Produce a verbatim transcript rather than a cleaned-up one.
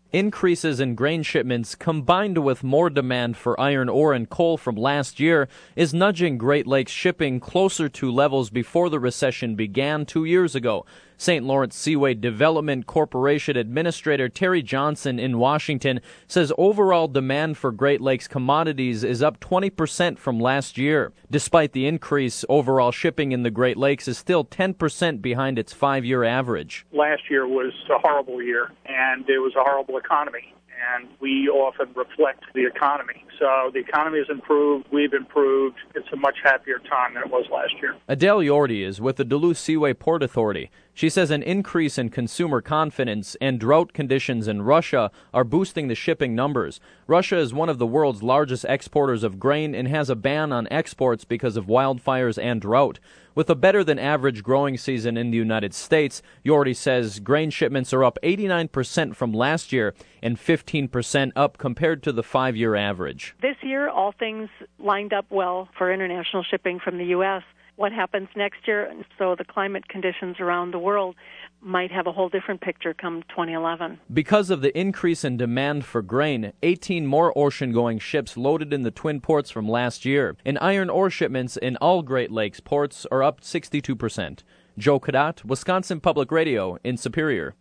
Increases in grain shipments combined with more demand for iron ore and coal from last year is nudging Great Lakes shipping closer to levels before the recession began two years ago. Saint Lawrence Seaway Development Corporation Administrator Terry Johnson in Washington says overall demand for Great Lakes commodities is up twenty percent from last year. Despite the increase, overall shipping in the Great Lakes is still ten percent behind its five-year average. Last year was a horrible year, and it was a horrible economy, and we often reflect the economy. So the economy has improved, we've improved. It's a much happier time than it was last year. Adele Yordi is with the Duluth Seaway Port Authority. She says an increase in consumer confidence and drought conditions in Russia are boosting the shipping numbers. Russia is one of the world's largest exporters of grain and has a ban on exports because of wildfires and drought. With a better-than-average growing season in the United States, Yordi says grain shipments are up eighty-nine percent from last year and fifteen percent up compared to the five-year average. This year, all things lined up well for international shipping from the U S What happens next year, so the climate conditions around the world might have a whole different picture come twenty eleven. Because of the increase in demand for grain, eighteen more ocean-going ships loaded in the Twin Ports from last year. And iron ore shipments in all Great Lakes ports are up sixty-two percent. Joe Cadat, Wisconsin Public Radio in Superior.